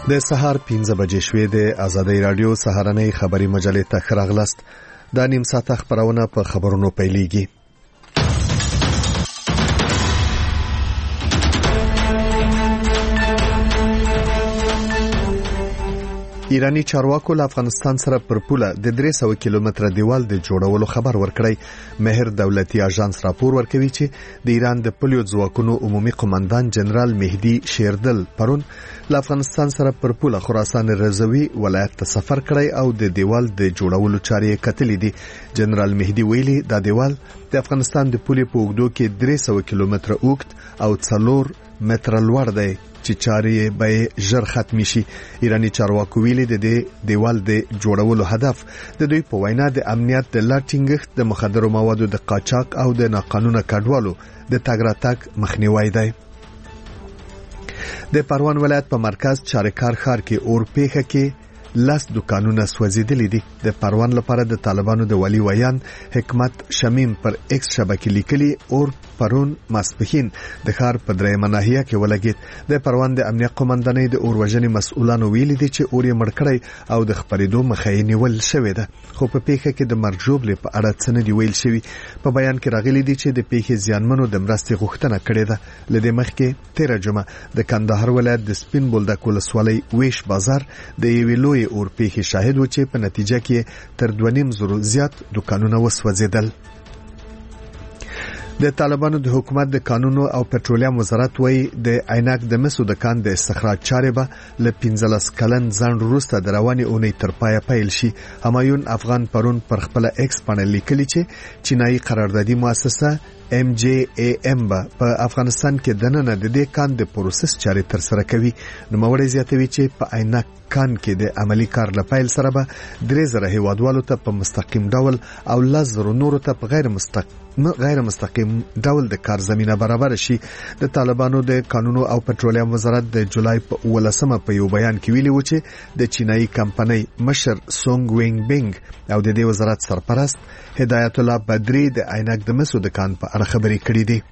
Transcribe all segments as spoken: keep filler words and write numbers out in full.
د سهار پنځه بجې شوې د آزادۍ رادیو سهارنۍ خبري مجلې ته ښه راغلاست. دا نیم ساعته خبرونه په خبرونو پیلېږي. ایرانی چارواکو له افغانستان سره پر پوله د درې سوه کیلومتره دیوال د جوړولو خبر ورکړی. مهر دولتي اژانس راپور ورکوي چې د ایران د پولیو ځواکونو عمومي قومندان جنرال مهدي شیردل پرون له افغانستان سره پر پوله خراسان رضوي ولایت ته سفر کړی او د دیوال د جوړولو چارې کتلې دي. جنرال مهدي ویلي دا دیوال د افغانستان د پولې په اوږدو کې درې سوه کیلومتره اوږد او څلور متره لوړ دی چې چارې به ژر ختم شي. ایرانی چارواکو ویلي د دې دیوال د جوړولو هدف د دوی په وینا د امنیت د لا ټینګښت، د مخدرو موادو د قاچاق او د ناقانونه کډوالو د تګ راتګ مخنیوی دی. د پروان ولایت په مرکز چارکار ښار کې اور پیښه کې لاس دکانونه سوځېدلي دي. د پروان لپاره د طالبانو د ولي ویان حکمت شمیم پر ایکس شبکې لیکلي اور پرون ماسپښین د ښار په درېیمه ناحیه کې ولګېد. د پروان د امنیت قومندانۍ د اور وژنې مسؤلانو ویلي دي چې اور یې مړ کړی او د خپرېدو مخه یې نیول شوې ده، خو په پیښه کې د مرګ ژوبلې په اړه څه نه دي ویل شوي. په بیان کې راغلي دي چې د پیښې زیانمنو د مرستې غوښتنه کړې ده. له دې مخکې تېره جمعه د کندهار ولایت د سپین بولدک ولسوالۍ ویش بازار د یوې لویې اور پیښې شاهد و چې په نتیجه کې تر دوه نیم زرو زیات دکانونه وسوځېدل. د طالبانو د حکومت د قانونو او پټرولیم وزارت وایي د عینک د مسو دکان د استخراج چارې به له پنځلس کلن ځنډ وروسته د روانې اونۍ تر پایه پیل شي. همایون افغان پرون پر خپله ایکس پاڼه لیکلي چې چینایي قراردادي مؤسسه ام جی ای ام به په افغانستان کې دننه د دې کان د پروسس چارې ترسره کوي. نوموړی زیاتوي چې په عینک کان کې د عملی کار لپاره سره به درې زره هیوادوالو ته په مستقیم ډول او لس زره نورو ته په غیر مستقیم غیر مستقیم ډول د کار زمينه برابر شي. د طالبانو د قانونو او پټرولیم وزارت د جولای په ولسمه په یو بیان کې ویلي و چې د چینایي کمپنۍ مشر سونګ وینګ بینګ او د دې وزارت سرپرست هدایت الله بدری د عینک د مسو د کان په اړه خبرې کړې دي.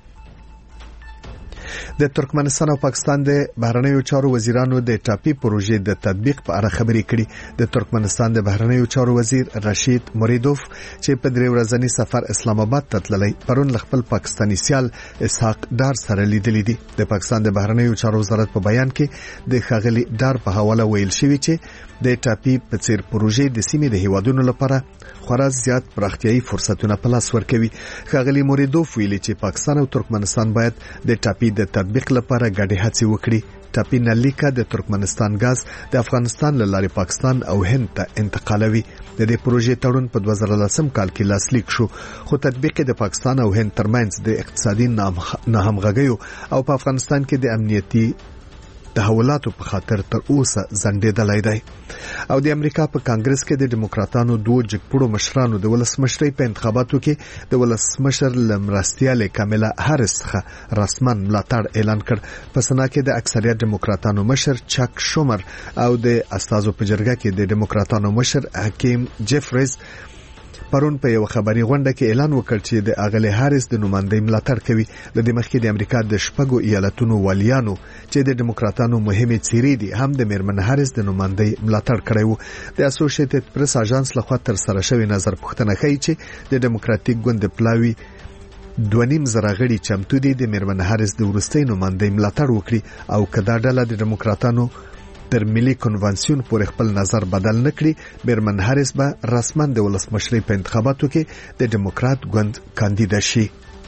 د ترکمنستان او پاکستان د بهرنیو چارو وزیرانو د ټاپي پروژې د تطبیق په اړه خبرې کړې. د ترکمنستان د بهرنیو چارو وزیر رشید موریدوف چې په درې ورځني سفر اسلام آباد ته تللی پرون خپل پاکستانی سیال اسحاق ډار سره لیدلې دي. د پاکستان د بهرنیو چارو وزارت په بیان کې د ښاغلي ډار په حواله ویل شوی چې د ټاپي په څیر پروژې د سیمې د هیوادونو لپاره خورا زیات پراختیايي فرصتونه په لاس ورکوي. ښاغلي موریدوف ویلي چې پاکستان او ترکمنستان باید د ټاپي د تطبیق لپاره ګډې هڅې وکړي. ټاپي نلیکا د ترکمنستان غاز د افغانستان له لارې پاکستان او هند ته انتقالوي. د دې پروژې تړون په دوه زره لسم کال کې لاسلیک شو، خو تطبیق د پاکستان او هند ترمنځ د اقتصادي ناهمغږیو او په افغانستان کې د امنیتي تحولاتو په خاطر تر اوسه ځنډېدلی دی. او د امریکا په کانګرس کې د ډیموکراتانو دوه جګپړو مشرانو د ولسمشرۍ په انتخاباتو کې د ولسمشر لمرستیاله کاملا هاریس څخه رسماً ملاتړ اعلان کړ. په سنا کې د اکثریت ډیموکراتانو مشر چاک شومر او د استازو په جرګه کې د ډیموکراتانو مشر حکیم جیفریز پرون په یو خبري غونډه کې اعلان وکړ چې د اغلی هاریس د نمائندګۍ ملاتړ کوي. د دې مخکې د امریکا د شپږو ایالتونو والیانو چې د ډیموکراتانو مهمه څیرې دي هم د میرمن هاریس د نمائندګۍ ملاتړ کړی وو. د اسوسییټډ پریس اژانس لخوا تر سره شوی نظر پوښتنه کوي چې د ډیموکراتیک ګوند پلاوی دوه نیم زره غړي چمتو دي د میرمن هاریس د وروستۍ نمائندګۍ ملاتړ وکړي او کدا ډله د ډیموکراتانو تر ملي کنوانسیون پورې خپل نظر بدل نکړي، میرمن هاریس به رسماً د ولسمشرۍ په انتخاباتو کې د ډیموکرات ګوند کاندیده شي.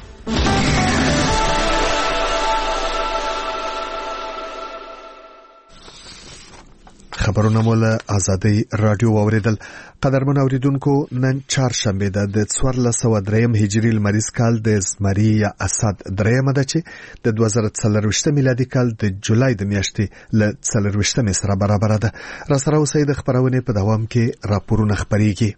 خبرونه مولا آزادۍ رادیو اوریدل. قدرمن اوریدونکو، نن چهارشنبه ده د څوارلس سوه دریم هجري لمریز کال د زمري یا اسد دریمه ده چې د دوه زره څلرویشت میلادي کال د جولای د میاشتې له څلرویشتمې سره برابر ده. را سره اوسئ د خبرونې په دوام کې راپورونه خپریږي.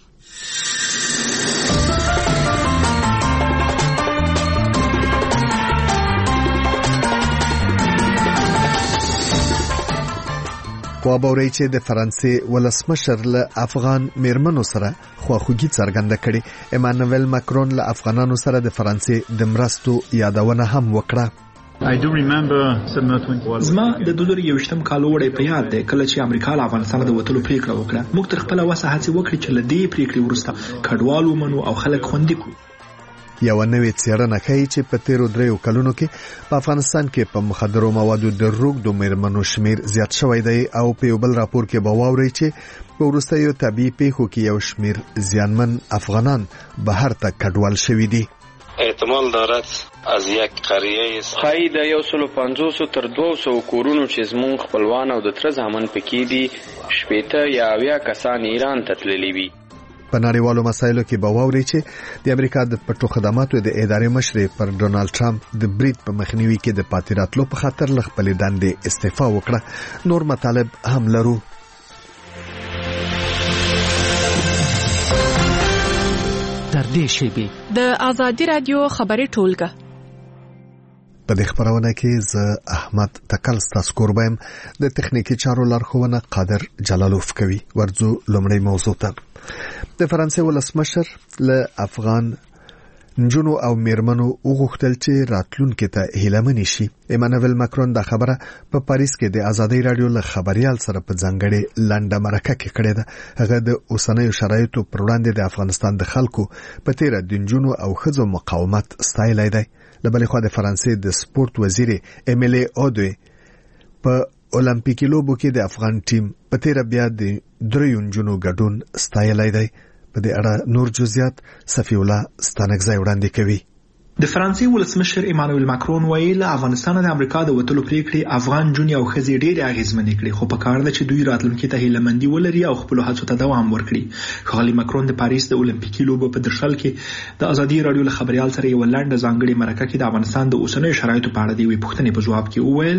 خبرونه چې د فرانسې ولسمشر له افغان میرمنو سره خواخوږي څرګنده کړې. ایمانوئل ماکرون له افغانانو سره د فرانسې د مرستو یادونه هم وکړه. زما د دوه زره یوویشتم کال وړی په یاد دی کله چې امریکا له افغانستانه د وتلو پریکړه وکړه. موږ تر خپله وسه هڅې وکړې چې له دې پریکړې وروسته کډوال ومنو او خلک خوندي کړو. یو نوې څېړنه ښیي چې په تیرو دریو کلونو کې په افغانستان کې په مخدرو موادو د روږدو مېرمنو شمیر زیات شوی دی او په یو بل راپور کې به واورئ چې په وروستیو طبیعي پیښو کې یو شمیر زیانمن افغانان بهر ته کډوال شوي دي. احتمال دارد از یک قریه خای د یو سل پنځوس تر دوه سوه کورونو چې زموږ خپلوان او د تر زامن پکې دي شپېته یا اویا کسان ایران ته تللي وي. په نړیوالو مسایلو کې به واوري چې د امریکا د پټو خدماتو د ادارې مشر پر ډونالد ټرمپ د برید په مخنیوي کې د پاتې راتلو په خاطر له خپلې دندې استعفا وکړه. نور مطالب هم لرو. تر دې شیبې د آزادي رادیو خبري ټولګه په دې خبرونه کې زه احمد تکل ستاسو کوربم د تخنیکی چارو لارښوونه قادر جلالوف کوي. ورځو لومړی موضوع ته. د فرانسې ولسمشر له افغان نجونو او میرمنو وغوښتل چې راتلونکي ته هیلهمن شي. ایمانوئل ماکرون دا خبره په پاریس کې د آزادۍ رادیو له خبريال سره په ځانګړي لنډه مرکه کې کړې ده. هغه د اوسنیو شرایطو پر وړاندې د افغانستان د خلکو په تیر د نجونو او ښځو مقاومت ستایلی دی. لبلې خو د فرانسې د سپورت وزیر امیلی اودوی په اولمپیکي لوبو کې د افغان ټیم په تیر بیا د دریو نجونو ګډون ستایلی دی. په دې اړه نور جزئیات صفی الله ستانکزی وړاندې کوي. د فرانسې ولسمشر ایمانوئل ماکرون ویل افغانستان د امریکا د وتلو پریکړې افغان جونې او ښځې ډېرې اغېزمنې کړې خو په کار ده چې دوی راتلونکي ته هیلهمندي ولري او خپل هڅو ته دوام ورکړي. ښاغلي ماکرون د پاریس د اولمپیکي لوبو په درشل کې د آزادي رادیو له خبريال سره یو لنډه ځانګړې مرکه کې د افغانستان د اوسنیو شرایطو په اړه د یوې پوښتنې په ځواب کې وویل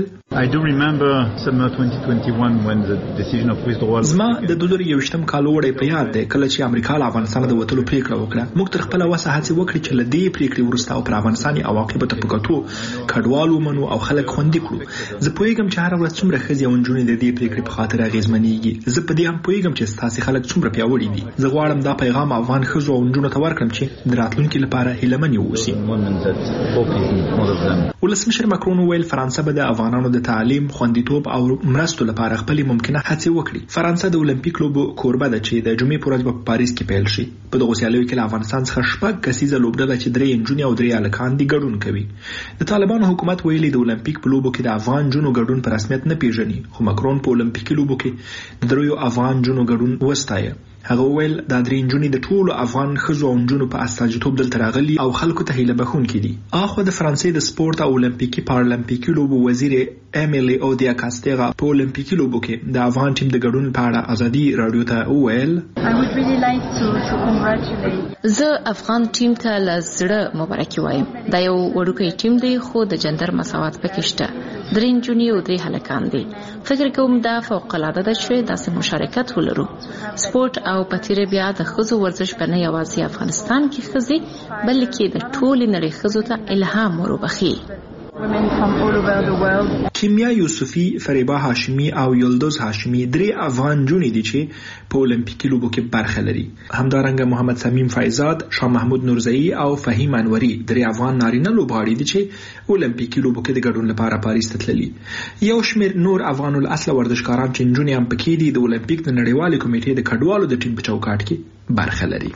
زما د دوه زره یوویشتم کال وړی په یاد دی کله چې امریکا له افغانستانه د وتلو پریکړه وکړه. موږ تر خپله وسه هڅې وکړې چې له دې پریکړې وروسته او پر افغانستان عواقب ته پکاتو کډوال ومنو او خلک خوندي کړو. زه پوهیږم چې هر ورځ څومره ښځې او نجونې د دې پریکړې په خاطر اغېزمنېږي. زه په دې هم پوهیږم چې ستاسې خلک څومره پیاوړي دي. زه غواړم دا پیغام افغان ښځو او نجونو ته ورکړم چې د راتلونکي لپاره هیلهمنې واوسي. ولسمشر ماکرون ویل فرانسه به د افغانانو د تعلیم، خوندیتوب او مرستو لپاره خپلې ممکنه هڅې وکړي. فرانسه د اولمپیک لوبو کوربه ده چې د جمعې په ورځ به په پاریس کې پیل شي. په دغو سیالیو کې له افغانستان څخه شپږ کسیزه لوبډله چې درې نجونې او درې هلکان دي ګډون کوي. د طالبانو حکومت ویلي د اولمپیک په لوبو کې د افغان جونو ګډون په رسمیت نه پیژني خو ماکرون په اولمپیکي لوبو کې د دریو افغان جونو ګډون وستایه. هغه ویل دا درې نجونې د ټولو افغان ښځو او نجونو په استازیتوب دلته راغلي او خلکو ته هیله بښونکي دي. اخو د فرانسې د سپورت او اولمپیکي پارالمپیکي لوبو وزیر امیلی اودیا کاستیغا په اولمپیکي لوبو کې د افغان ټیم د ګډون په اړه آزادي رادیو ته وویل زه افغان ټیم ته له زړه مبارکي وایم. دا یو وړوکی ټیم دی خو د جندر مساوات پکې شته. درې نجونې او درې هلکان دي. فکر کوم دا فوق العاده ده چې داسې مشارکت ولرو. سپورت او په تیر بیا د ښځو ورزش په نه یوازې افغانستان کې ښځې بلکې د ټولې نړۍ ښځو ته الهام وروبخي. کیمیا یوسفی، فریبا هاشمی او یلدوز هاشمی درې افغان جونې دي چې په اولمپیکي لوبو کې برخه لري. همدارنګه محمد سمیم فایزاد، شاه محمود نورزئی او فهیم انوري درې افغان نارینه لوبغاړي دي چې اولمپیکي لوبو کې د ګډون لپاره پاریس ته تللي. یو شمېر نور افغان الاصل ورزشکاران چې نجونې هم پکې دي د اولمپیک د نړیوالې کمیټې د کډوالو د ټیم په چوکاټ کې برخه لري.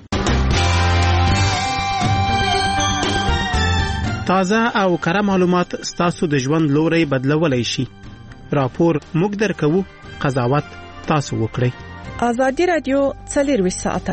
تازه او کره معلومات ستاسو د ژوند لوري بدلولای شي. راپور موږ درکو، قضاوت تاسو وکړئ. آزادي رادیو څلورویشت ساعته.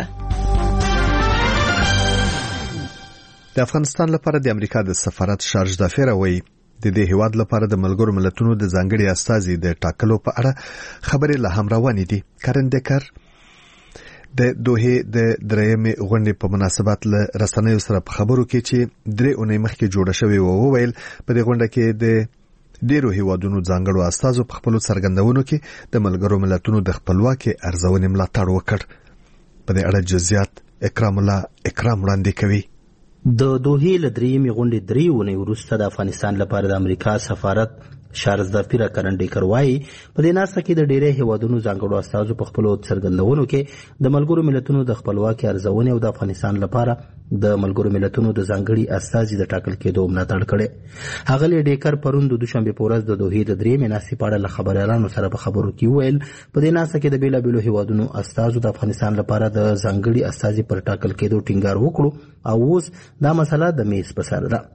د افغانستان لپاره د امریکا د سفارت شارج دافیر وایي د دې هیواد لپاره د ملګرو ملتونو د ځانګړي استازي د ټاکلو په اړه خبرې لا هم روانې دي. کرندکر د دوه د درېمې غونډې په مناسبت له رسنیو سره په خبرو کې چې درې اونۍ مخکې جوړه شوې و وویل په دې غونډه کې د ډیرو هیوادونو ځانګړو استازو په خپل څرګندونو کې د ملګرو ملتونو د خپلواکۍ ارزونې ملاتړ وکړ. په دې اړه جزئیات اکرام الله اکرام وړاندې کوي. د دوه له درېمې غونډې درې اونۍ وروسته د افغانستان لپاره د امریکا سفارت شارز دافیر کرندکر وایي په دې ناسته کې د ډیری هیوادونو ځانګړو استازو په خپل څرګندونو کې د ملګرو ملتونو د خپلواکۍ ارزونې او د افغانستان لپاره د ملګرو ملتونو د ځانګړي استازي د ټاکل کېدو ملاتړ کړی. ښاغلي ډیکر پرون د دوشنبې په ورځ د دوحې د درېیمې ناستې په اړه له خبریالانو سره په خبرو کې وویل په دې ناسته کې د بېلابېلو هیوادونو استازو د افغانستان لپاره د ځانګړي استازي پر ټاکل کېدو ټینګار وکړو او اوس دا مسله د میز په سر ده.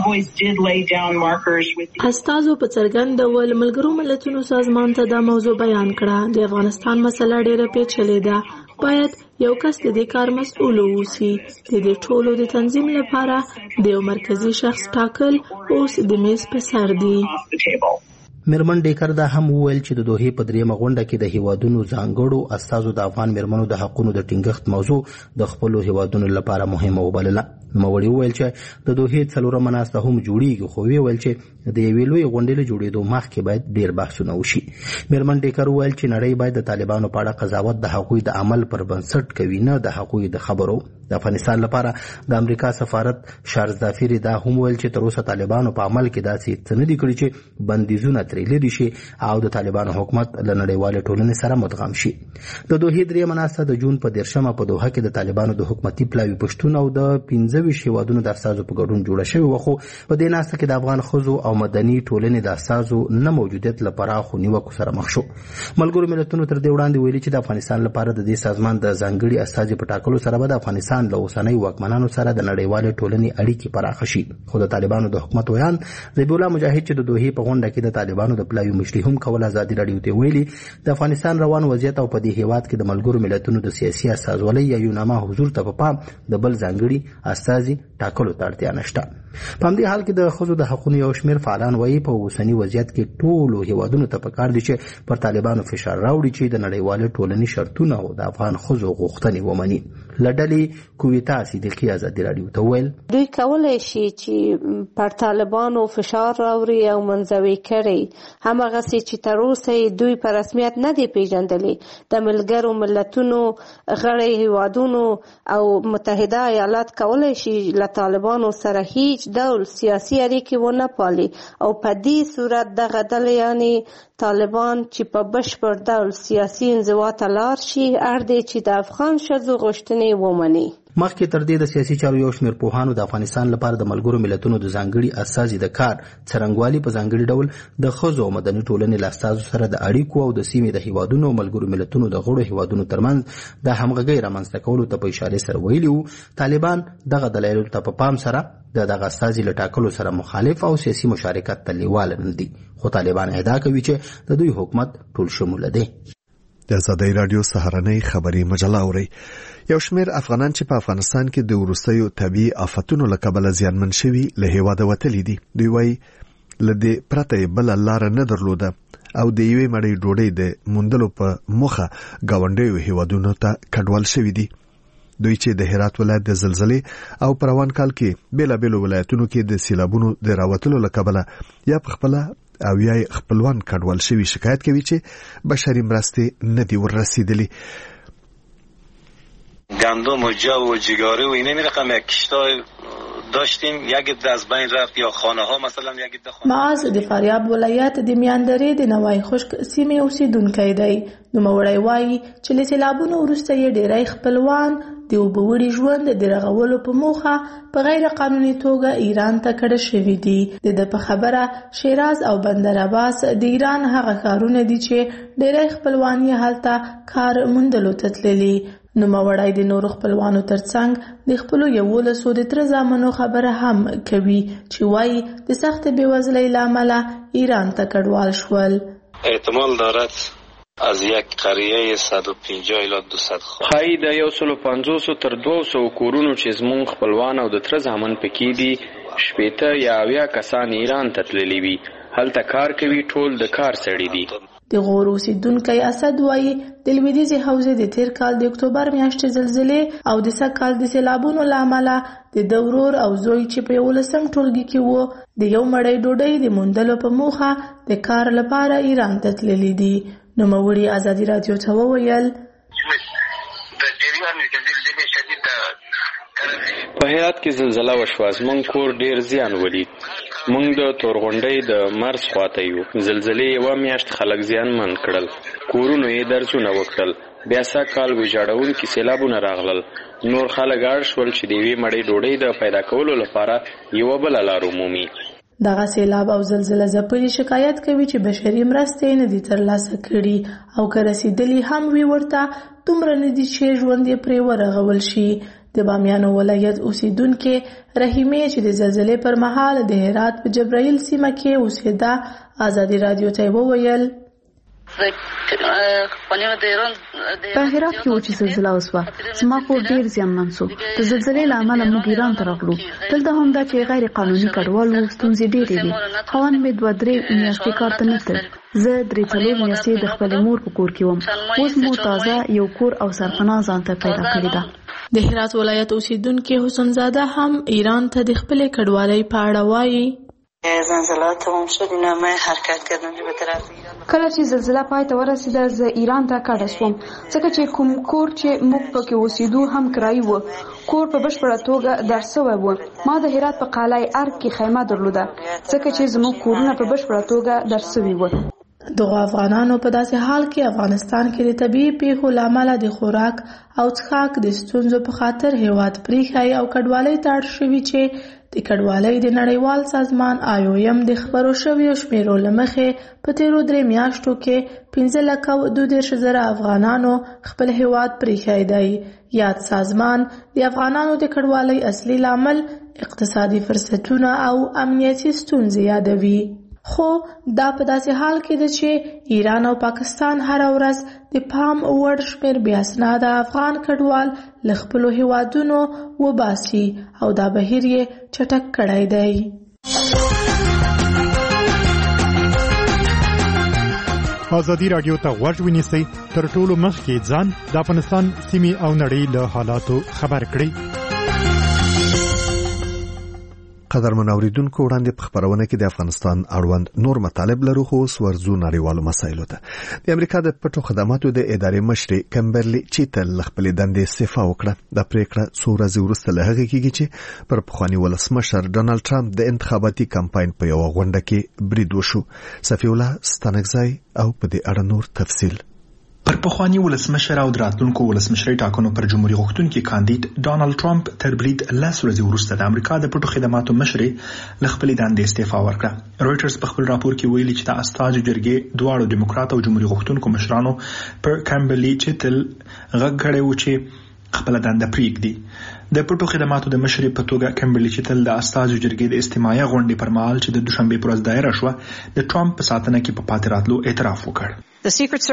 استازو په څرګند ډول ملګرو ملتونو سازمان ته دا موضوع بیان کړه. د افغانستان مسله ډېره پیچلې ده. باید یو کس د دې کار مسؤل اوسي. د دې ټولو د تنظیم لپاره د یو مرکزی شخص ټاکل اوس د میز په سر دی. میرمن ډیکر دا هم وویل چې د دوحې په دریمه غونډه کې د هیوادونو ځانګړو استازو د افغان میرمنو د حقونو د ټینګښت موضوع د خپلو هیوادونو لپاره مهمه وبلله. نوموړي وویل چې د دوحې څلورمه ناسته هم جوړیږي، خو ویل چې د یوې لویې غونډې له جوړېدو مخکې باید ډېر بحثونه وشي. میرمن ډیکر وویل چې نړۍ باید د طالبانو په اړه قضاوت د هغوی د عمل پر بنسټ کوي، نه د هغوی د خبرو. د افغانستان لپاره د امریکا سفارت شارز دافیر دا هم ویل چې تر اوسه طالبانو په عمل کې داسې څه نه دي کړي چې بندیزونه ترې لرې شي او د طالبانو حکومت له نړیوالې ټولنې سره مدغم شي. د دوحې درېیمه ناسته د جون په دېرشمه په دوحه کې د طالبانو د حکومتي پلاوي پښتون او د پنځه ویشت هیوادونو د استازو په ګډون جوړه شوې وه، خو په دې ناسته کې د افغان ښځو او مدني ټولنې د استازو نه موجودیت له پراخو نیوکو سره مخ شو. ملګرو ملتونو تر دې وړاندې ویلي چې د افغانستان لپاره د دې سازمان د ځانګړي استازي په ټاکلو سره به د افغانستان له اوسنۍ واکمنانو سره د نړیوالې ټولنې اړیکې پراخه شي. خو د طالبانو د حکومت ویان ذبیح الله مجاهد چې د دوحې په غونډه کې د طالبانو د پلاوي مشري هم کول ازادي راډیو ته ویلي د افغانستان روان وضعیت او په دې هیواد کې د ملګرو ملتونو د سیاسي استازولۍ یا یوناما حضور ته په پام د بل ځانګړي استازي ټاکلو ته اړتیا نشته. په همدې حال کې د ښځو د حقونو یو شمېر فعالان وایي په اوسني وضعیت کې ټولو هیوادونو ته پکار دي چې پر طالبانو فشار راوړي چې د نړیوالې ټولنې شرطونه او د افغان ښځو غوښتنې ومني. له ډلې کویتا صدیقي ازادي راډیو ته ویل دوی کولی شي چې پر طالبانو فشار راوړي او منزوي کړي، هماغسې چې تر اوسه دوی په رسمیت نه دي پیژندلي. د ملګرو ملتونو غړي هیوادونو او متحده ایالات کولی شي له طالبانو سره هیڅ ډول سیاسي اړیکې ونه پالي او په دې صورت دغه ډلې یعنې طالبان چې په بشپړ ډول سیاسي انزوا ته لاړ شي اړ دی چې د افغان ښځو غوښتنې ومني. مخکې تر دې د سیاسي چارو یو شمېر پوهانو د افغانستان لپاره د ملګرو ملتونو د ځانګړي استازي د کار څرنګوالي په ځانګړي ډول د ښځو او مدني ټولنې له استازو سره د اړیکو او د سیمې د هیوادونو او ملګرو ملتونو د غړو هیوادونو ترمنځ د همغږۍ رامنځته کولو ته په اشارې سره ویلي وو. طالبان دغه دلایلو ته په پام سره د دغه استازي له ټاکلو سره مخالف او سیاسي مشارکت ته لیواله نه دي، خو طالبان ادعا کوي چې د دوی حکومت ټول شموله دی. د ازادۍ راډیو سهارنۍ خبري مجله اوري. یو شمېر افغانان چې په افغانستان کې د وروستیو طبي آفتونو له کبله زیانمن شوي له هیواده وتلي دي. دوی وایي له دې پرته بله لاره نه درلوده او د یوې مړۍ ډوډۍ د موندلو په موخه ګاونډیو هیوادونو ته کډوال شوي دي. دوی چې د هرات ولایت د زلزلې او پروان کال کې بیلابیلو ولایتونو کې د سیلابونو د راوتلو له کبله یا په خپله او یا خپلوان کډوال شوي شکایت کوي چې بشري مرستې نه دي وررسیدلي. گندم و جو و جگاره و اینه می رقم یک کشتای داشتیم، یک از بین رفت یا خانه ها مثلا یک د خانه. معاذ د فاریاب ولایت د میاندرې د نوای خشک سیمې اوسیدونکی دی. نوموړی وایي چې له سیلابونو وروسته یې ډېری خپلوان د اوبوړي ژوند د رغولو په موخه په غیر قانوني توګه ایران ته کډه شوي دي. د ده په خبره شیراز او بندر عباس د ایران هغه ښارونه دي چې ډېری خپلوان یې هلته کار موندلو ته تللي. نوموړی د نورو خپلوانو ترڅنګ د خپلو یولسو د تره زامنو خبره هم کوي چې وایي د سخت بېوزلۍ له امله ایران ته کډوال شول. احتمال دارد از یک قریه صد و پنجاه الی دویست خانه ښایي د یو سلو پنځوسو تر دوه سوو کورونو چې زموږ خپلوان او د تره زامن پکې دي شپېته یا اویا کسان ایران ته تللي وي. هلته کار کوي، ټول د کار سړي دي. د غور اوسیدونکی اسد وایي د لویدیځې حوزې د تیر کال د اکتوبر میاشتې زلزلې او د سږ کال د سیلابونو له امله د ده ورور او زوی چې په یولسم ټولګي کې و د یو مړۍ ډوډۍ د موندلو په موخه د کار لپاره ایران ته تللي دي. نوموړي ازادي راډیو ته وویل په هرات کې زلزلہ وشوه. زموږ کور ډیر زیان ولید. موږ د تورغونډۍ د مرز خواته یو. زلزلې یوه میاشت خلک زیانمن کړل. کورونو یې درزونه وکړل. بیا سږ کال ویجاړونکي سیلابونه راغلل. نور خلک اړ شول چې د یوې مړۍ ډوډۍ د پیدا کولو لپاره یوه بله لار ومومي. دغه سیلاب او زلزله ځپلي شکایت کوي چې بشري مرستې نه دي ترلاسه کړي او که رسېدلي هم وي ورته دومره نه دي چې ژوند یې پرې ورغول شي. د بامیانو ولایت اوسیدونکې رحیمې چې د زلزلې پر مهال د هرات په جبرائیل سیمه کې اوسېده ازادي رادیو ته وویل په هرات کې و چې زلزله وسوه. زما کور ډیر زیانمن شو. د زلزلې له امله موږ ایران ته راغلو. دلته هم دا چې غیر قانوني کډوال وو ستونزې ډېرې وې. خاوند مې دوه درې میاشتې کار ته نه تلل. زه درې څلور میاشتې د خپلې مور په کور کې وم. اوس مو تازه یو کور او سرپناه ځان ته پیدا کړې ده. د هرات ولایت اوسیدونکي حسن زاده هم ایران ته د خپلې کډوالۍ په اړه وایي. زلزله تمام شد اینا ما حرکت کردم به طرف ایران. کله چې زلزله پای ته ورسېده زه ایران ته کډه شوم ځکه چې کوم کور چې موږ پکې اوسېدو هم کرایي و. کور په بشپړه توګه در سوی و. ما د هرات په قلعه ارګ کې خیمه درلوده ځکه چې زموږ کورونه په بشپړه توګه در سوي و. دغه افغانانو په داسې حال کې افغانستان کې د طبیعي پیښو له امله د خوراک او څښاک د ستونزو په خاطر هیواد پریښی او کډوالۍ ته اړ شوي چې د کډوالۍ د نړیوال سازمان آی او ایم د خبرو شویو شمیرو له مخې په تیرو درې میاشتو کې پنځه لکه دوه دېرش زره افغانانو خپل هیواد پریښی دی. یاد سازمان د افغانانو د کډوالۍ اصلي لامل اقتصادي فرصتونه او امنیتي ستونزې یادوي. خو دا په داسې حال کې ده چې ایران او پاکستان هر ورځ د پام وړ شمېر بې اسناده افغان کډوال له خپلو هیوادونو وباسي او دا بهیر یې چټک کړی دی. ازادي راډیو ته غوږ ونیسئ تر ټولو مخکې ځان د افغانستان سیمې او نړۍ له حالاتو خبر کړئ. قدرمن اوریدونکو وړاندې په خبرونه کې د افغانستان اړوند نور مطالب لرو خو ورزو نړیوالو مسایلو ته. د امریکا د پټو خدماتو د ادارې مشر کمبرلی چیتل خپل دندې استعفا وکړه. د پریکړه څو ورځې وروسته له هغه کېږي چې پر پخوانی ولسمشر ډونالد ټرمپ د انتخاباتي کمپاین په یو غونډه کې برید وشو. صفی الله ستانکزای او په دې اړه نور تفصیل. پر پخوانی ولسمشر او دراتلونکو ولسمشرۍ ټاکنو پر جمهوریت غوښتونکي کاندید ډونالد ټرمپ تر برید لس ورځې وروسته د امریکا د پټو خدماتو مشر له خپلې دندې استعفا ورکړه. رويټرز په خپل راپور کې ویلي چې د استازو جرګې دواړو دیموکرات او جمهوریت غوښتونکو مشرانو پر کمبرلی چیتل غږ کړی و چې خپل دنده پریږدي. د پټو خدماتو د مشر په توګه کمبرلی چیتل د استازو جرګې د استماعي غونډې پر مهال چې د دوشنبه پر ورځ دایره شوه د ټرمپ په ساتنه کې په پاتې راتلو اعتراف وکړ. د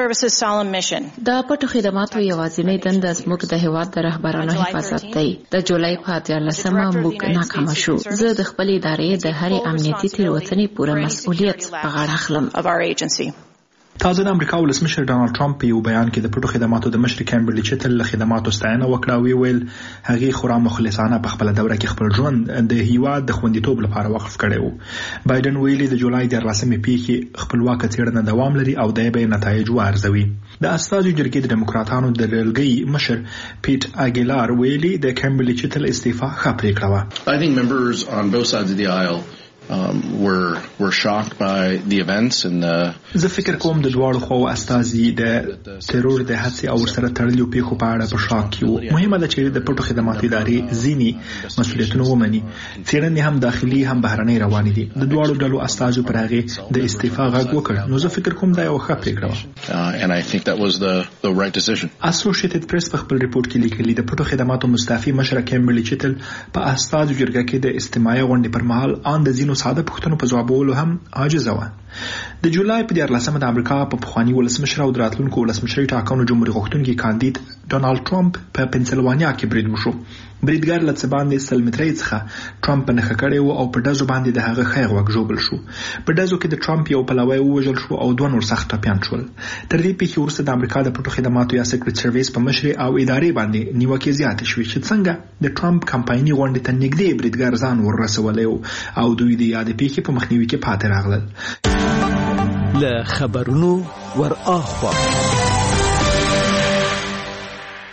پټو خدماتو یوازینۍ دنده زموږ د هیواد د رهبرانو حفاظت دی. د جولای په اتلسمه موږ ناکام شو. زه د خپل ادارې د هرې امنیتي تېروتنې پوره مسؤلیت په غاړه اخلم. تازه د امریکا ولسمشر ډونالد ټرمپ په یو بیان کې د پټو خدماتو د مشر کمبرلی چیتل له خدماتو ستاینه وکړه او ویل هغه خورا مخلصانه په خپل دوره کې خپل ژوند د هیواد د خوندیتوب لپاره وقف کړی و. بایدن ویلي د جولای د رسمي پیښې خپلواک څېړنه دوام لري او د به نتایج وارزوي. د استازو جرګې د دیموکراتانو د ډلګۍ مشر پیټ اګیلار ویلي د کمبرلی چیتل استعفا ښه پریکړه وه. I think members on both sides of the aisle Um, were were shocked by the events and the زه فکر کوم د دواړو خو استازي د ترور د هڅې او سره تړلو پیښو په اړه په شاک کې وو. مهمه ده چې د پټو خدماتو ادارې ځینی مسؤلیتونه ومني. څېړنې هم داخلي هم بهرنۍ روانې دي. د دواړو ډلو استازو پر هغه د استعفا غږ وکړ. نو زه فکر کوم دا یو ښه پریکړه وه. and I think that was the the right decision. Associated Press په خپل ریپورت کې لیکلي د پټو خدماتو مستعفي مشر کمبرلی چیتل په استازو جرګه کې د استماعي غونډې پر مهال ان د زینو ساده پوښتنو په ځوابولو هم عاجزه وه. د جولای په دیارلسمه د امریکا په پخوانی ولسمشر او دراتلونکو ولسمشرۍ ټاکنو جمهوریت غوښتونکي کاندید ډونالد ټرمپ په پنسلوانیا کې برید وشو. بریدګر له څه باندې سل مترۍ څخه ټرمپ په نښه کړی و او په ډزو باندې د هغه ښی غوږ ژوبل شو. په ډزو کې د ټرمپ یو پلوی ووژل شو او دوه نور سخت ټپیان شول. تر دې پیښې وروسته د امریکا د پټو خدماتو یا سیکرټ سرویس په مشر او ادارې باندې نیوکې زیاتې شوې چې څنګه د ټرمپ کمپایني غونډې ته نږدې بریدګر ځان ورسولی او دوی د یادې پیښې په مخنیوي کې پاتې راغلل. له خبرونو ور اخوا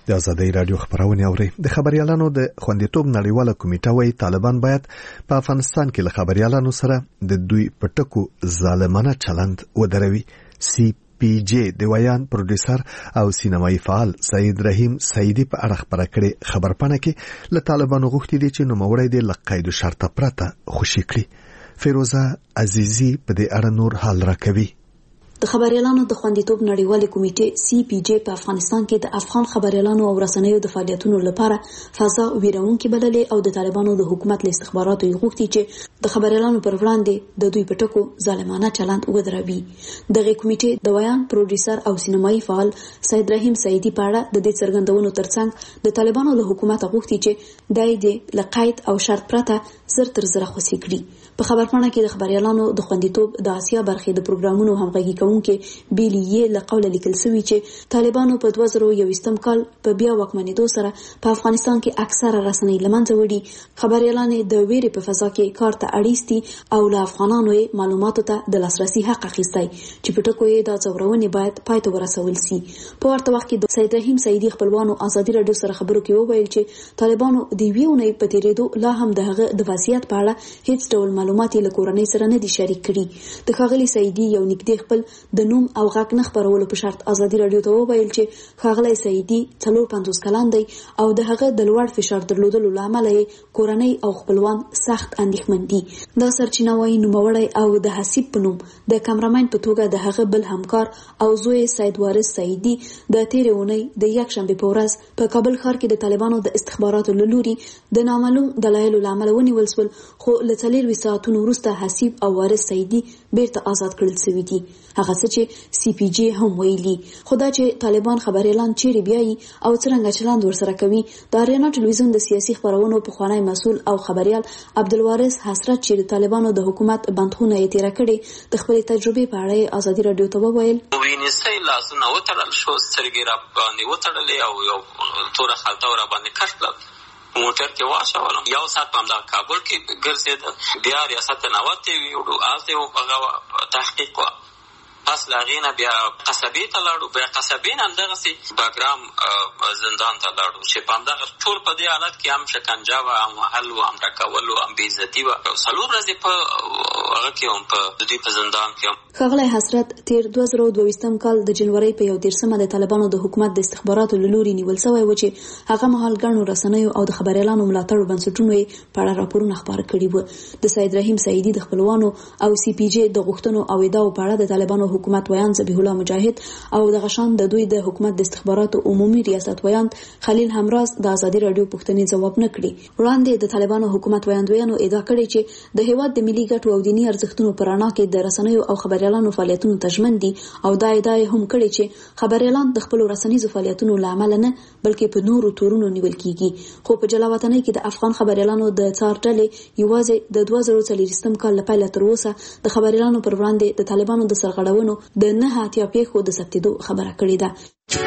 د آزادۍ رادیو خبرونه اوري. د خبريالانو د خوندیتوب نړیواله کمیټه وايي طالبان باید په افغانستان کې له خبريالانو سره د دوی پټکو ظالمانه چلند ودروي. سی پی جی د ویان پروډوسر او سینمایي فعال سید رحیم سعیدی په اړه خبره کړې خبرپاڼه کې له طالبانو غوښتي دي چې نوموړی د لقید شرط پرته خوشي کړي. فیروزه عزیزی په دې اړه نور حال راکوي. د خبريالانو د خوندیتوب نړیوالې کمیټې سی پی جی په افغانستان کې د افغان خبريالانو او رسنیو د فعالیتونو لپاره فضا ویرونکې بللې او د طالبانو د حکومت له استخباراتو غوښتي چې د خبريالانو پر وړاندې د دوی پټکو ظالمانه چلند ودروي. دغه کمیټې د ویان پروډوسر او سینمایي فعال سید رحیم سعیدی په اړه د دې څرګندونو ترڅنګ د طالبانو له حکومت غوښتي چې دای د لقید او شرط پرته زر تر زر خوشي کړي. په خبرپاڼه کې د خبريالانو د خوندیتوب د آسیا برخې د پروګرامونو همغږي کوونکې بیلیې له قوله لیکل شوی چې طالبانو په دوه زره یوویشتم کال په بیا واکمنېدو سره په افغانستان کې اکثره رسنۍ له منځه وړي. خبريالانې د ویرې په فضا کې کار ته اړیستي او له افغانانو معلوماتو ته د لاسرسي حق اخیستی چې پټکو یې د ځورونې باید پای ته ورسول سي. په ورته وخت کې د سید رحیم سعیدی خپلوانو آزادي رادیو سره خبرو کې وویل چې طالبانو د ویونې په تیریدو لا هم دغه د وضعیت په اړه هیڅ ډول معلومات له کورنۍ سره نه دي شریک کړي. د ښاغلي سعیدی یو نږدې خپل د نوم او غږ نه خبرولو په شرط آزادي رادیو ته وویل چې ښاغلی سعیدی څلور پنځوس کلن دی او د هغه د لوړ فشار درلودلو له امله یې کورنۍ او خپلوان سخت اندېښمن دي. دا سرچینه وايي نوموړی او د حسیب په نوم د کامرامین په توګه د هغه بل همکار او زوی سید وارث سعیدی د تیرې اونۍ د یکشنبه په ورځ په کابل ښار کې د طالبانو د استخباراتو له لوري د نامعلوم دلایلو له امله ونیول شول، خو له څلورویشت ساعتونو وروسته حسیب او وارث سعیدی بیرته آزاد کړل شوي دي. هغه څه چې سی پی جی هم ویلي. خدا چې طالبان خبريالان چیرې بیایي او څرنګه چلند ورسره کوي. د اریانا ټلویزیون د سیاسي خبرونو پخوانی مسؤل او خبريال عبدالوارث حسرت چې د طالبانو د حکومت بندخونه یې تیر کړي د خپل تجربې په اړه آزادي رادیو ته وویل. وینسي لاسونه وتړل شو، سترګې را باندې وتړلې او یو توره خلطه را باندې کش کړل. موټر کې واچولم، یو ساعت په همدغه کابل کې ګرځېدم، بیا ریاست نوتې ویوړو، هلته هغه تحقیق وه. پس له هغې نه بیا قصبې ته لاړو، بیا قصبې نه همدغسې باګرام زندان ته لاړو چې په همدغه ټول په دې حالت کې هم شکنجه وه، هم وهل وه، هم ټکول وه، هم بېعزتي وه. څلور ورځې په هغه کې هم په د دوی په زندان کې هم. ښاغلی حسرت تیر دوه زره دوه ویشتم کال د جنورۍ په یو دېرشمه د طالبانو د حکومت د استخباراتو له لوري نیول شوی و چې هغه مهال ګڼو رسنیو او د خبريالانو ملاتړو بنسټونو یې په اړه راپورونه خپاره کړي وو. د سید رحیم سعیدي د خپلوانو او سی پی جی د غوښتنو او ادعاو په اړه د طالبانو حکومت ویان ذبیح الله مجاهد او د غشان د دوی د حکومت د استخباراتو عمومي ریاست ویان خلیل همراز د آزادي رادیو پوښتنې ځواب نه کړي. وړاندې د طالبانو حکومت ویاندویانو ادعا کړې چې د هیواد د ملي ګټو او دینی ارزښتونو پر رڼا کې د رسنیو او خبريالانو فعالیتونو تضمین دي او دا ادعا هم کړې چې خبريالان د خپل رسنیزو فعالیتونو لامل نه بلکې په نورو تورونو نیول کیږي. خو په جلاوطنۍ کې د افغان خبريالانو د څار ډلې یوازې د دوه زره څلوېښتم کال له پیله تر اوسه د خبريالانو پر وړاندې د طالبانو د سرغړونو د نه اتیا پیښو د ثبتېدو خبره کړې ده.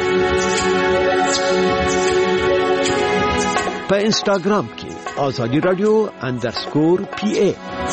په انسټاګرام کې آزادي رادیو اندرسکور پی ای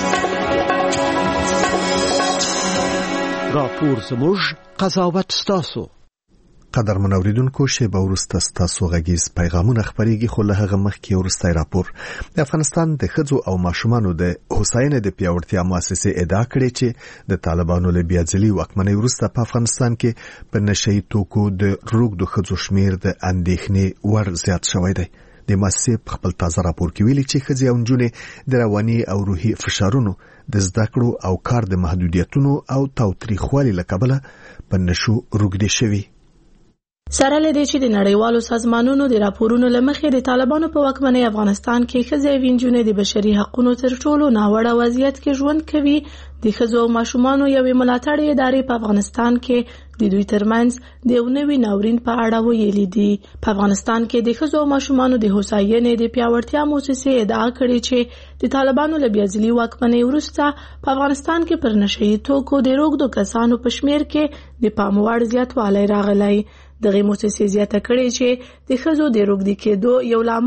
راپور زموږ قضاوت ستاسو. قدر منوریدونکو شیبه ورسته ستاسو غږیز پیغامونه خبرېږي، خو له هغه مخکې ورسته راپور. د افغانستان د ښځو او ماشومانو د هوساینې د پیاوړتیا مؤسسې ادعا کړې چې د طالبانو له بیا ځلي واکمنۍ وروسته په افغانستان کې په نشهیي توکو د روږدو ښځو شمیر د اندېښنې وړ زیات شوی دی. د مؤسسې په خپل تازه راپور کې ویلي چې ښځې او نجونې د رواني او روحي فشارونو، د زده کړو او کار د محدودیتونو او تاوتریخوالي له کبله په نشو روږدې شوي. سره لدې چې د نړیوالو سازمانونو د راپورونو لمخې د طالبانو په واکمنۍ افغانستان کې ښځې او نجونې د بشري حقوقو تر ټولو ناوړه وضعیت کې ژوند کوي، د ښځو او ماشومانو یوې ملاتړ ادارې په افغانستان کې د دوی ترمنځ د یو نوي ناورین په اړه ویلي دي. په افغانستان کې د ښځو او ماشومانو د هوساینې د پیاوړتیا مؤسسې ادعا کړې چې د طالبانو له بیا ځلي واکمنۍ وروسته په افغانستان کې پر نشهیي توکو د روږدو کسانو په شمیر کې د پام وړ زیاتوالی راغلی. دغه مؤسسې زیاته کړې چې د ښځو د روږدي کېدو یو لامل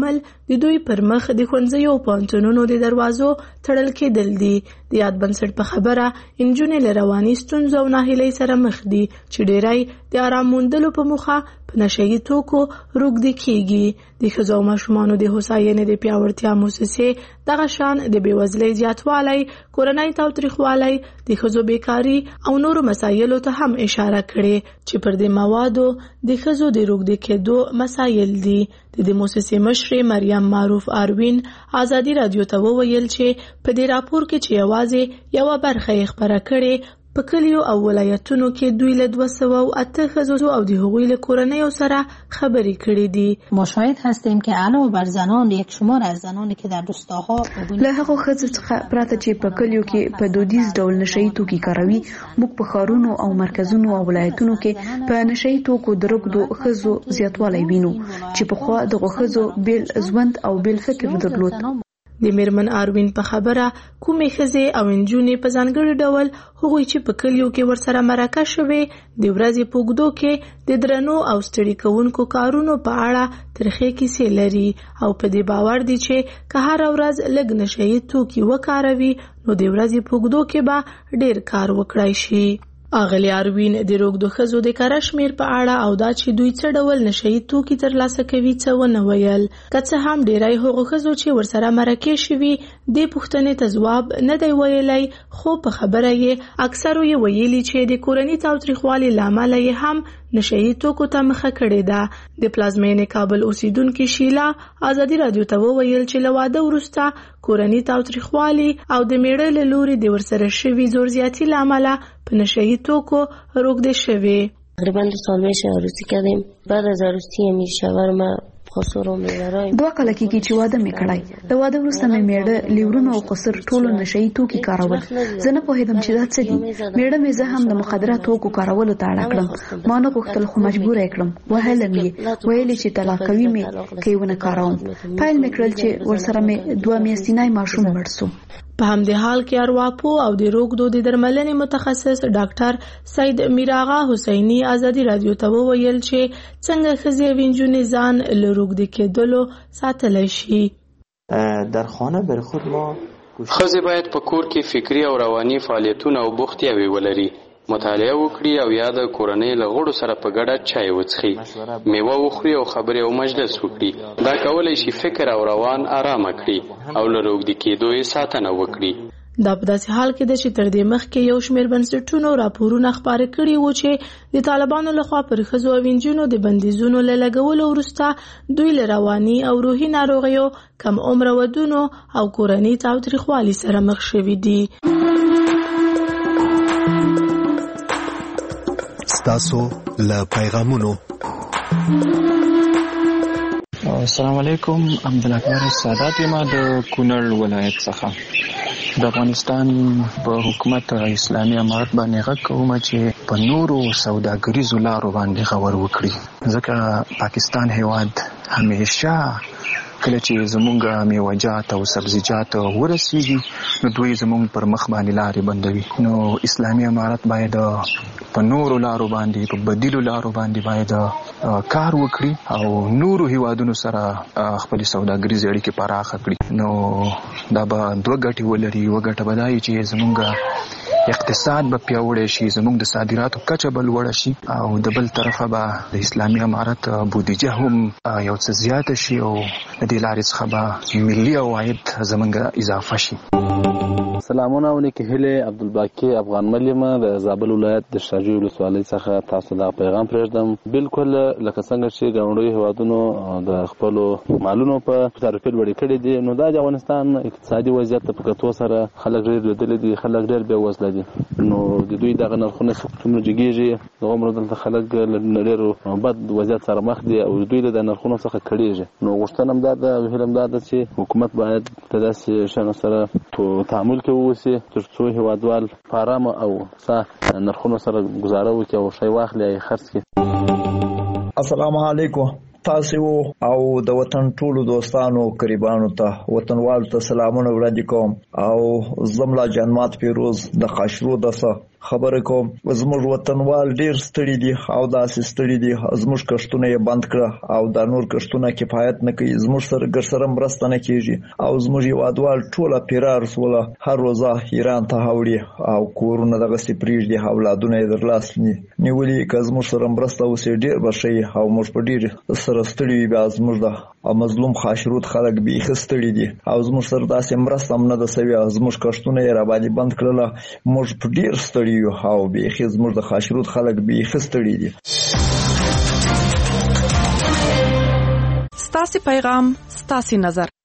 د دوی پر مخ د ښوونځیو او پوهنتونونو د دروازو تړل کېدل دي. د یاد بنسټ په خبره نجونې له رواني ستونزو او ناهیلۍ سره مخ دي چې ډېری د آرام موندلو په موخه په نشهیي توکو روږدي کېږي. د ښځو او ماشومانو د هوساینې د پیاوړتیا موسسې دغه شان د بېوزلۍ زیاتوالی، کورنۍ تاوتریخوالی، د ښځو بیکاري او نورو مسایلو ته هم اشاره کړې چې پر دې موادو د ښځو د روږدي کېدو مسایل دي. د دې موسسې مشرې مریم معروف آروین ازادي راډیو ته وویل چې په دې راپور کې چې یوازې یوه برخه یې خپره کړې، په کلیو او ولایتونو کې دوی له دوه سوه او اته ښځو او د هغوی له کورنیو سره خبرې کړې دي. ما شاهد هستیم که علاوه بر زنان یک شمار از زنانی که در روستاها له هغو ښځو څخه پرته چې په کلیو کې په دودیز ډول نشهیي توکي کاروي، موږ په ښارونو او مرکزونو او ولایتونو کې په نشهیي توکو د روږدو ښځو زیاتوالی وینو چې پخوا دغو ښځو بیل ژوند او بیل فکر درلود. د میرمن آروین په خبره کومې ښځې او نجونې په ځانګړي ډول هغوی چې په کلیو کې ورسره مرکه شوې د ورځې په اوږدو کې د درنو او ستړي کوونکو کارونو په اړه ترخې کیسې لري او په دې باور دي چې که هره ورځ لږ نشهیي توکي وکاروي نو د ورځې په اوږدو کې به ډېر کار وکړای شي. اغلی آروین د روږدو ښځو د کره شمېر په اړه او دا چې دوی څه ډول نشهیي توکي ترلاسه کوي څه ونه ویل. که څه هم ډېری هغو ښځو چې ورسره مرکې شوي دې پوښتنې ته ځواب نه دی ویلی، خو په خبره یې اکثرو یې ویلي چې د کورني تاوتریخوالي له امله یې هم نشهیي توکو ته مخه کړې ده. د پلازمینې کابل اوسیدونکې شیلا ازادي راډیو ته وویل چې له واده وروسته کورني تاوتریخوالي او د میړه له لوري د ورسره شوي زور زیاتي له امله په نشهیي توکو روږدې شوې. تقریبا دو سال میشه عروسی کردیم. بعد از عروسی می شوهر ما دوه کاله کېږي چې واده مې کړی. د واده وروسته مې میړه لیورونه او قصر ټولو نشهیي توکي کارول. زه نه پوهېدم چې دا څه دي. میړه مې زه هم د مخدره توکو کارولو ته اړه کړم. ما نه غوښتل خو مجبور یې کړم. وهلم یې، ویلې چې طلاق کوي مې که یې ونه کاروم. پیل مې کړل چې ورسره مې دوه میاشتنی ماشوم مړ سو. په همدې حال کې ارواپو او د روږدو د درملنې متخصص ډاکټر سید میراغا حسینی ازادي راډیو ته وویل چې څنګه ښځې او نجونې ځان له روږدي کېدلو ساتلی شي. در خانه بر خود ما ښځې باید په کور کې فکري او رواني فعالیتونه او بوختیاوې ولري، مطالعه وکړي او یا د کورنۍ له غړو سره په ګډه چای وڅښي، میوه وخوري او خبرې او مجلس وکړي. دا کولی شي فکر او روان آرامه کړي او له روږدي کېدو یې ساتنه وکړي. دا په داسې حال کې ده چې تر دې مخکې یو شمېر بنسټونو راپورونه خپاره کړي وو چې د طالبانو لخوا پر ښځو او نجونو د بندیزونو له لګولو وروسته دوی له رواني او روحي ناروغیو، کم عمره ودونو او کورني تاوتریخوالي سره مخ شوي دي. ستاسو له پیغامونو. السلام علیکم، عبدالاکبر سادات یم د کونړ ولایت څخه. د افغانستان په حکومت اسلامي امارت باندې غږ کوم چې په نورو سوداګریزو لارو باندې غور وکړي، ځکه پاکستان هیواد همیشه کله چې زمونږ میوه‌جات او سبزیجات ورسیږي نو دوی زمونږ پر مخ باندې لارې بندوي. نو اسلامي امارت باید په نورو لارو باندې په بدیلو لارو باندې باید کار وکړي او نورو هیوادونو سره خپل سوداګریزې اړیکې پراخه کړي. نو دا به دوه ګټې ولري. یوه ګټه به دا وي چې زمونږ اقتصاد به پیاوړی شي، زمونږ د صادراتو کچه به لوړه شي، او د بل طرفه به د اسلامي امارت بودیجه هم یو څه زیاته شي او د دې لارې څخه به ملي عواید زمونږ اضافه شي. سلامونه ونیکې هیلې، عبدالباقي افغان ملیم د زابل ولایت د شاجوی ولسوالۍ څخه تاسو دا پیغام پرېږدم. بالکل لکه څنګه چې ګاونډیو هیوادونو د خپلو مالونو په تعرفې لوړې کړې دي، نو دا د افغانستان اقتصادي وضعیت په کتو سره خلک ډېر لیدلي دي، خلک ډېر بې وزله دي. نو د دوی دغه نرخونه څومره جګېږي، دغومره دلته خلک له ډېرو بد وضعیت سره مخ دي او دوی له د نرخونو څخه کړېږي. نو غوښتنه هم دا ده او هیله هم دا ده چې حکومت باید د داسې شیانو سره تعامل کوي وسی تر څو هیوادوال په ارامه او ښه نرخونو سره ګزاره وکړي او شی واخلي او خرڅ کړي. السلام علیکم. تاسو او د وطن ټولو دوستانو قریبانو ته وطنوالو ته سلامونه وړاندې کوم او زملا جنمات پیروز د خاشرو دسه خبره کوم زموږ وطنوال ډیر ستړي دي او داسې ستړي دي زموږ کښتونه یې بند کړه او دا نور کښتونه کفایت نه کوي زموږ سره ګرسره مرسته نه کیږي او زموږ هیوادوال ټوله پیرار سوله هر روزه ایران ته هوړي او کورونه دغه سي پریږدي اولادونه یې درلاس نیولي که زموږ سره مرسته وسي ډیر بشي او موږ په ډیر سره ستړي بیا زموږ د مظلوم خاشرود خلک بیخ ستړي دي او زموږ سره داسې مرسته هم نه ده سوي زموږ کښتونه یې را باندې بند کړله موږ په ډیر ستړي یو او بیخ زموږ د خاشرود خلک بیخ ستړي دي. ستاسو پیغام ستاسو نظر